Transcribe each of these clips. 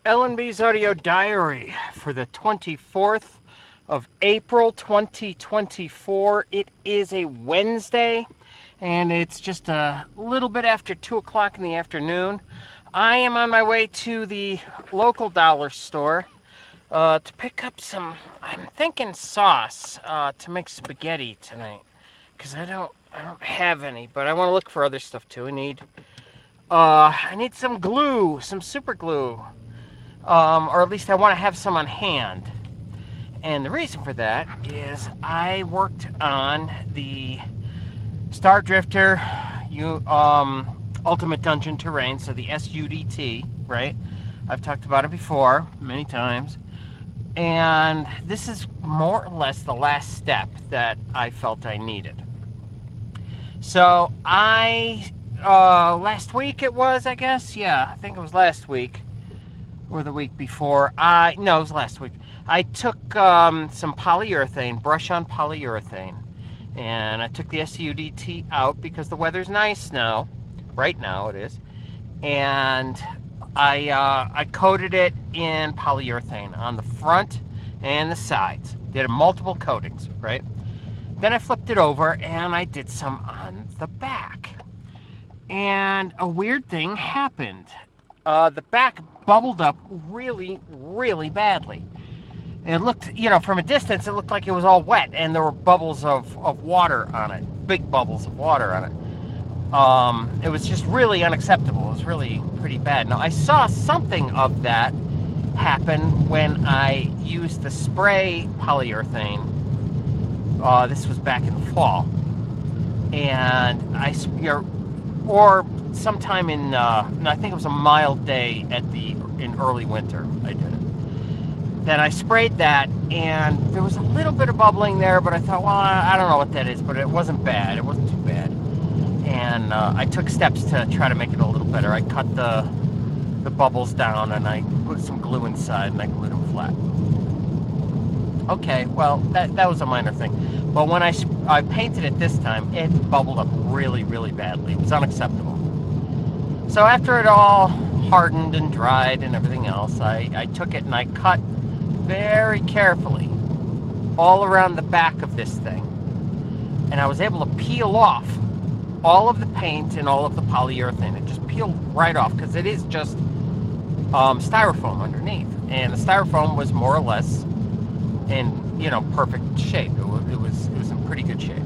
LNB's audio diary for the 24th of April 2024. It is a Wednesday and it's just a little bit after 2 o'clock in the afternoon. I am on my way to the local dollar store to pick up some, I'm thinking sauce to make spaghetti tonight because I don't have any, but I want to look for other stuff too. I need some glue, some super glue. Or at least I want to have some on hand. And the reason for that is I worked on the Star Drifter Ultimate Dungeon Terrain, so the SUDT, right? I've talked about it before many times. And this is more or less the last step that I felt I needed. So last week it was, I guess? Yeah, I think it was last week. Or the week before. No, it was last week. I took some polyurethane, brush-on polyurethane, and I took the SUDT out because the weather's nice now. Right now it is. And I coated it in polyurethane on the front and the sides. Did multiple coatings, right? Then I flipped it over and I did some on the back. And a weird thing happened. The back bubbled up really, really badly. It looked, from a distance, it looked like it was all wet, and there were bubbles of water on it, big bubbles of water on it. It was just really unacceptable. It was really pretty bad. Now, I saw something of that happen when I used the spray polyurethane. This was back in the fall. And or sometime in, I think it was a mild day in early winter, I did it. Then I sprayed that, and there was a little bit of bubbling there, but I thought, well, I don't know what that is, but it wasn't bad. It wasn't too bad. And I took steps to try to make it a little better. I cut the bubbles down, and I put some glue inside, and I glued them flat. Okay, well, that was a minor thing. But when I painted it this time, it bubbled up really, really badly. It was unacceptable. So after it all hardened and dried and everything else, I took it and I cut very carefully all around the back of this thing. And I was able to peel off all of the paint and all of the polyurethane. It just peeled right off because it is just styrofoam underneath. And the styrofoam was more or less in perfect shape. It was in pretty good shape.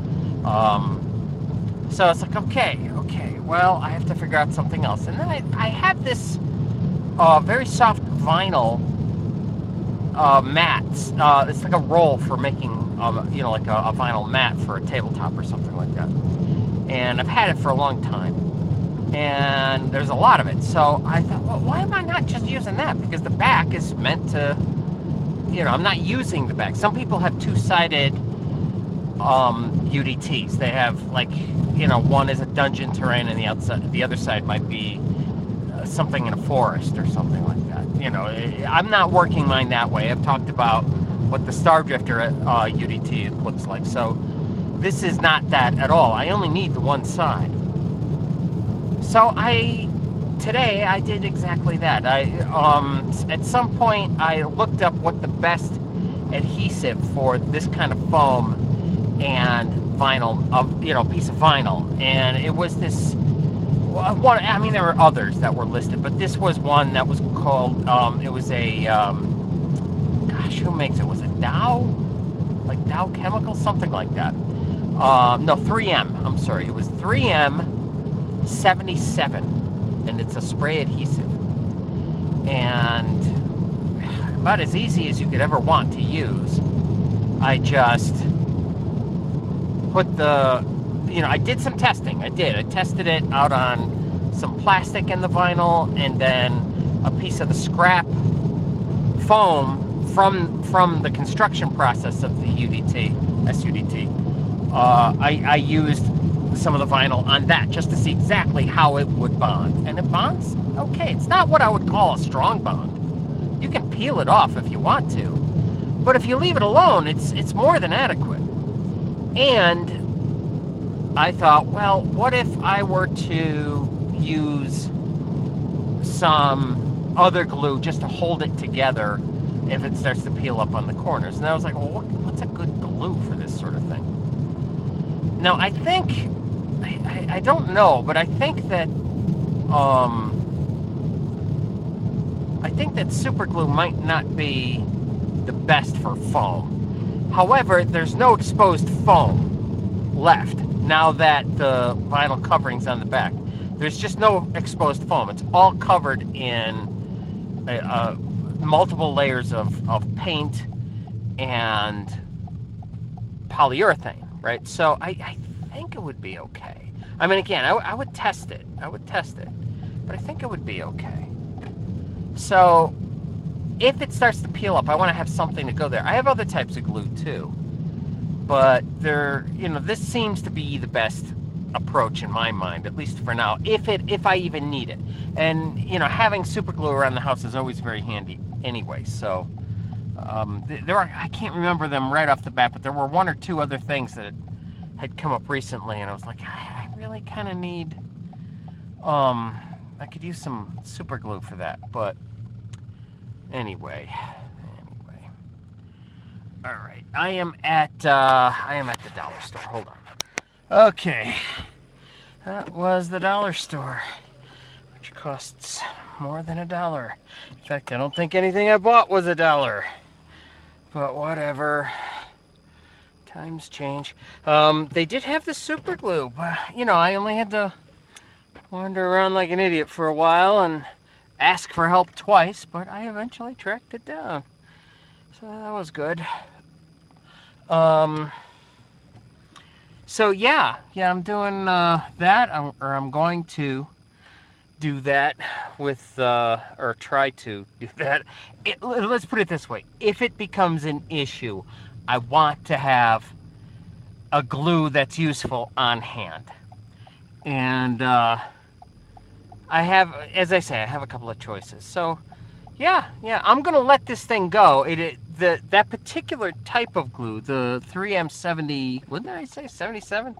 So it's like, okay, well, I have to figure out something else. And then I have this very soft vinyl mat. It's like a roll for making, like a vinyl mat for a tabletop or something like that. And I've had it for a long time. And there's a lot of it. So I thought, well, why am I not just using that? Because the back is meant to, I'm not using the back. Some people have two-sided UDTs. They have one is a dungeon terrain, and the other side might be something in a forest or something like that. I'm not working mine that way. I've talked about what the Star Drifter UDT looks like. So this is not that at all. I only need the one side. So today I did exactly that. At some point I looked up what the best adhesive for this kind of foam and vinyl, piece of vinyl, and it was this one. I mean, there were others that were listed, but this was one that was called. It was a who makes it? Was it Dow? Like Dow Chemical, something like that. No, 3M. I'm sorry, it was 3M 77, and it's a spray adhesive, and about as easy as you could ever want to use. I just put I did some testing. I tested it out on some plastic in the vinyl, and then a piece of the scrap foam from the construction process of the SUDT. I used some of the vinyl on that just to see exactly how it would bond. And it bonds okay. It's not what I would call a strong bond. You can peel it off if you want to. But if you leave it alone, it's more than adequate. And I thought, well, what if I were to use some other glue just to hold it together if it starts to peel up on the corners. And I was like, well, what's a good glue for this sort of thing? Now, I think, I don't know, but I think that super glue might not be the best for foam. However, there's no exposed foam left now that the vinyl covering's on the back. There's just no exposed foam. It's all covered in multiple layers of paint and polyurethane, right? So I think it would be okay. I mean, again, I would test it. But I think it would be okay. So if it starts to peel up, I want to have something to go there. I have other types of glue too, but this seems to be the best approach in my mind, at least for now, if I even need it. And having super glue around the house is always very handy anyway. So I can't remember them right off the bat, but there were one or two other things that had come up recently, and I was like, I really kind of need, I could use some super glue for that. But anyway, all right, I am at the dollar store. Hold on. Okay, that was the dollar store, which costs more than $1. In fact, I don't think anything I bought was $1, but whatever. Times change. They did have the super glue, but I only had to wander around like an idiot for a while and ask for help twice, but I eventually tracked it down. So that was good. So yeah, I'm doing that, or I'm going to do that with, or try to do that. Let's put it this way. If it becomes an issue, I want to have a glue that's useful on hand. And I have, as I say, I have a couple of choices. So yeah, I'm gonna let this thing go. That particular type of glue, the 3M70, what did I say, 77?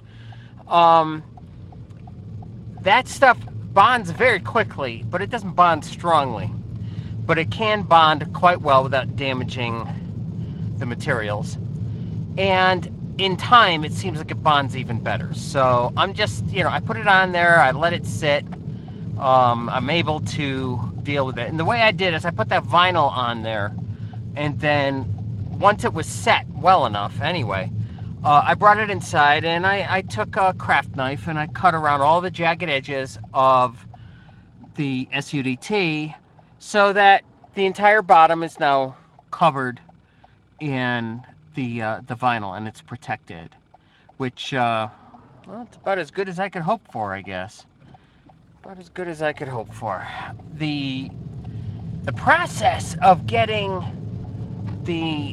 That stuff bonds very quickly, but it doesn't bond strongly. But it can bond quite well without damaging the materials. And in time, it seems like it bonds even better. So I'm just, I put it on there, I let it sit. I'm able to deal with it. And the way I did is I put that vinyl on there, and then once it was set well enough anyway, I brought it inside and I took a craft knife and I cut around all the jagged edges of the SUDT so that the entire bottom is now covered in the vinyl, and it's protected, which well, it's about as good as I could hope for, I guess. About as good as I could hope for. The process of getting the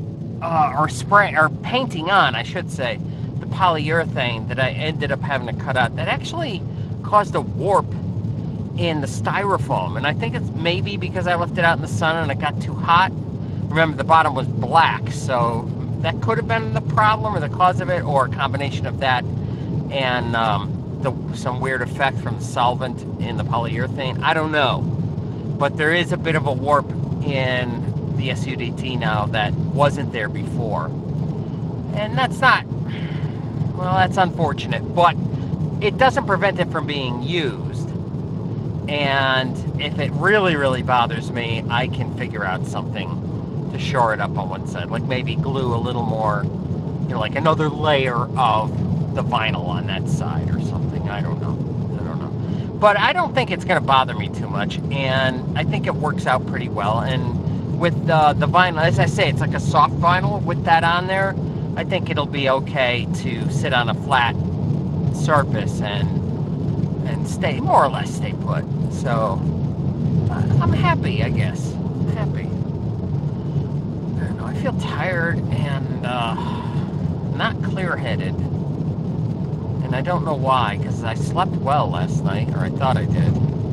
or painting on, I should say, the polyurethane that I ended up having to cut out, that actually caused a warp in the styrofoam, and I think it's maybe because I left it out in the sun and it got too hot. Remember, the bottom was black, so that could have been the problem or the cause of it, or a combination of that and some weird effect from the solvent in the polyurethane. I don't know, but there is a bit of a warp in the SUDT now that wasn't there before, and that's unfortunate, but it doesn't prevent it from being used. And if it really, really bothers me, I can figure out something to shore it up on one side, like maybe glue a little more, like another layer of the vinyl on that side or something. I don't know. But I don't think it's going to bother me too much, and I think it works out pretty well. And with the vinyl, as I say, it's like a soft vinyl. With that on there, I think it'll be okay to sit on a flat surface and stay, more or less stay put. So I'm happy, I guess. Happy. I don't know, I feel tired and not clear-headed. And I don't know why, because I slept well last night, or I thought I did.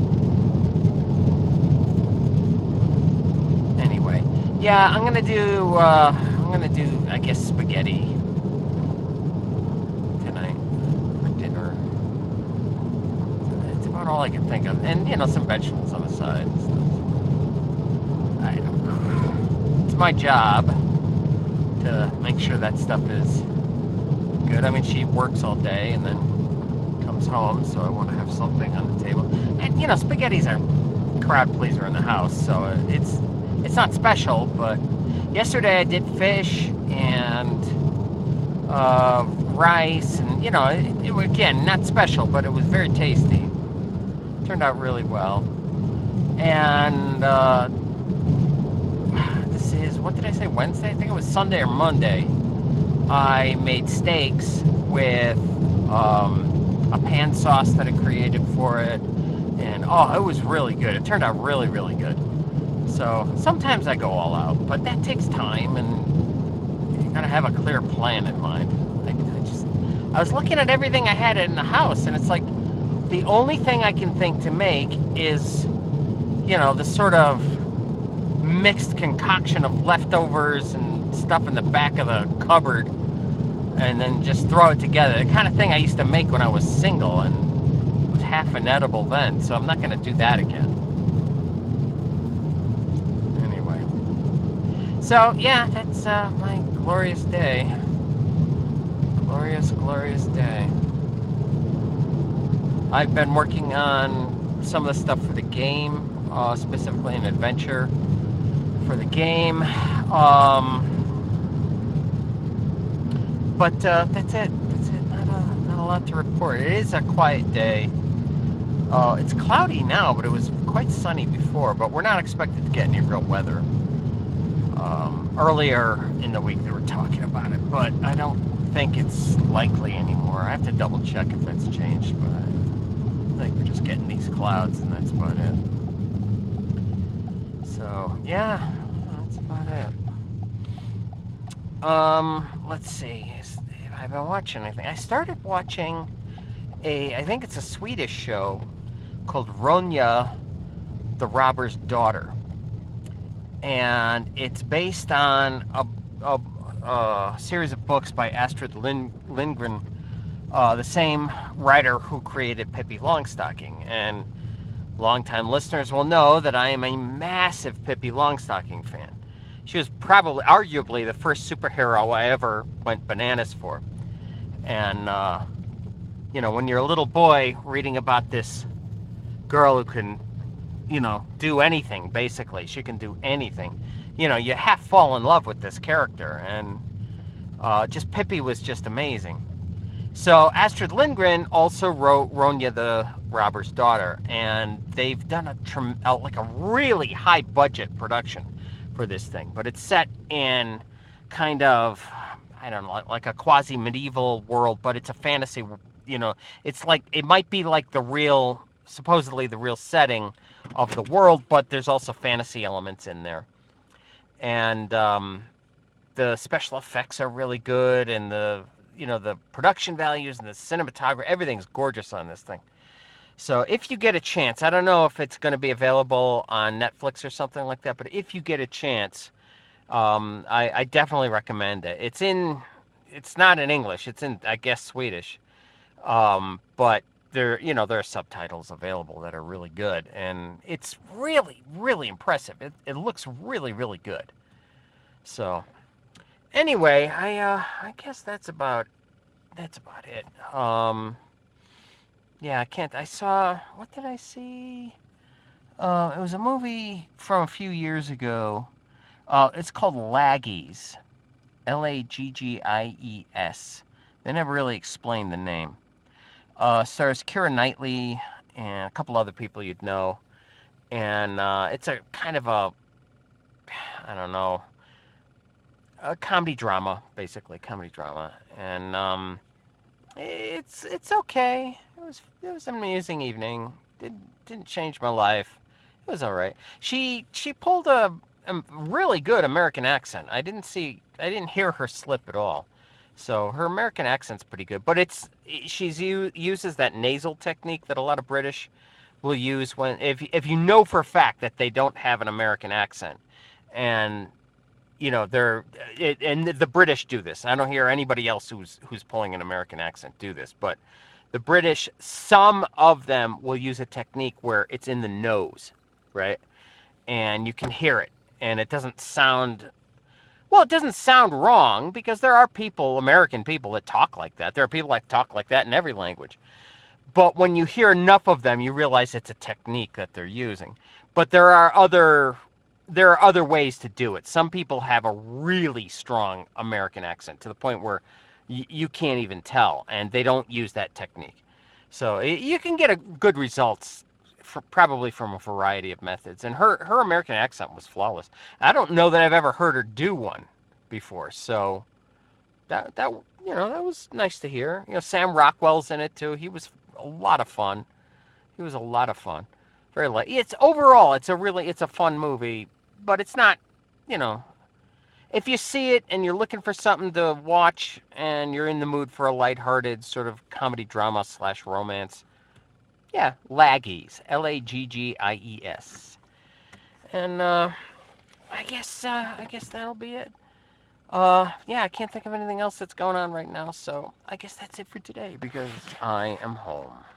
Anyway, yeah, I'm gonna do, I guess, spaghetti tonight for dinner. It's about all I can think of, and some vegetables on the side and stuff. my job to make sure that stuff is good. I mean, she works all day and then comes home, so I want to have something on the table. And you know, spaghetti's a crowd pleaser in the house, so it's not special. But yesterday I did fish and rice, and you know, again, not special, but it was very tasty. Turned out really well. And this is, what did I say, Wednesday? I think it was Sunday or Monday. I made steaks with a pan sauce that I created for it, and oh, it was really good. It turned out really, really good. So sometimes I go all out, but that takes time, and you gotta have a clear plan in mind. I was looking at everything I had in the house, and it's like the only thing I can think to make is, you know, the sort of mixed concoction of leftovers and stuff in the back of the cupboard, and then just throw it together. The kind of thing I used to make when I was single, and it was half inedible then, so I'm not going to do that again. Anyway. So, yeah, that's my glorious day. Glorious, glorious day. I've been working on some of the stuff for the game, specifically an adventure for the game. But that's it. That's it. Not a lot to report. It is a quiet day. It's cloudy now, but it was quite sunny before. But we're not expected to get any real weather. Earlier in the week they were talking about it, but I don't think it's likely anymore. I have to double check if that's changed, but I think we're just getting these clouds, and that's about it. So yeah, that's about it. Let's see. I've been watching anything. I started watching I think it's a Swedish show called Ronja, the Robber's Daughter. And it's based on a series of books by Astrid Lindgren, the same writer who created Pippi Longstocking. And longtime listeners will know that I am a massive Pippi Longstocking fan. She was probably, arguably, the first superhero I ever went bananas for. And, you know, when you're a little boy reading about this girl who can, you know, do anything, basically. She can do anything. You know, you half fall in love with this character. And just Pippi was just amazing. So Astrid Lindgren also wrote Ronja the Robber's Daughter. And they've done like a really high budget production for this thing. But it's set in kind of, I don't know, like a quasi-medieval world. But it's a fantasy, you know. It's like, it might be like the real, supposedly the real setting of the world, but there's also fantasy elements in there. And the special effects are really good, and the production values and the cinematography, everything's gorgeous on this thing. So if you get a chance, I don't know if it's going to be available on Netflix or something like that, but if you get a chance, I definitely recommend it. It's not in English, it's in, I guess, Swedish, but there are subtitles available that are really good, and it's really, really impressive. It looks really, really good. So anyway, I guess that's about it. Yeah, what did I see? It was a movie from a few years ago. It's called Laggies, Laggies. They never really explained the name. Stars Keira Knightley and a couple other people you'd know. And it's a kind of a comedy drama, basically, comedy drama. And it's okay. It was an amusing evening. Didn't change my life. It was all right. She pulled a really good American accent. I didn't hear her slip at all. So her American accent's pretty good, but she uses that nasal technique that a lot of British will use when if you know for a fact that they don't have an American accent, and you know and the British do this. I don't hear anybody else who's pulling an American accent do this, but the British, some of them will use a technique where it's in the nose, right, and you can hear it, and it doesn't sound Well, it doesn't sound wrong because there are people, American people, that talk like that. There are people that talk like that in every language. But when you hear enough of them, you realize it's a technique that they're using. But there are other ways to do it. Some people have a really strong American accent to the point where you can't even tell, and they don't use that technique. So you can get a good results probably from a variety of methods. And her American accent was flawless. I don't know that I've ever heard her do one before. So that that was nice to hear. Sam Rockwell's in it too. He was a lot of fun. He was a lot of fun. Very light. It's overall, it's a fun movie, but it's not, you know, if you see it and you're looking for something to watch and you're in the mood for a lighthearted sort of comedy drama / romance, yeah, Laggies, Laggies, and I guess that'll be it. Yeah, I can't think of anything else that's going on right now, so I guess that's it for today because I am home.